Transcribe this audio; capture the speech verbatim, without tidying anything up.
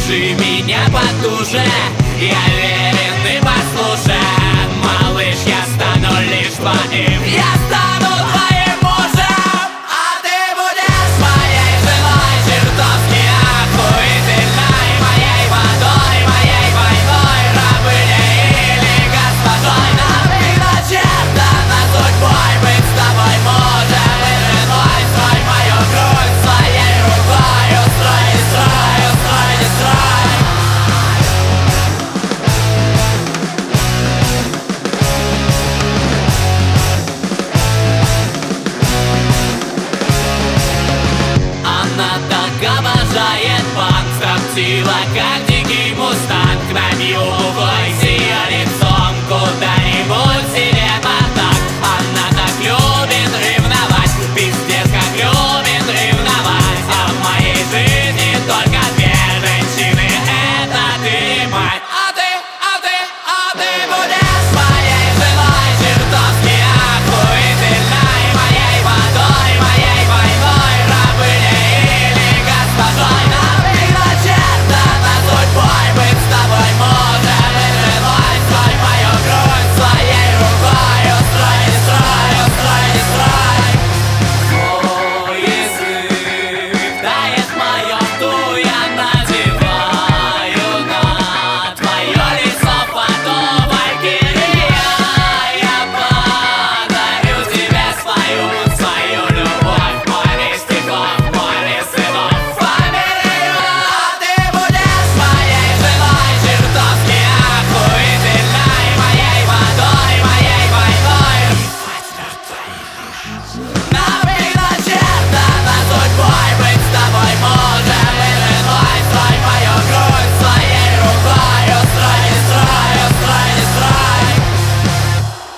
Держи меня потуже, я верен и послушен. Малыш, я стану лишь твоим, я стану твоим мужем. А ты будешь моей женой, чертовски охуительной, моей водой, моей войной, рабыней или госпожой. Нам предначертано судьбой быть с тобой мужем и женой. Строй мою грудь своей рукой, устрой, не строй, устрой, не строй. Она так обожает банк, строптива, как дикий мустанг. На нее уходит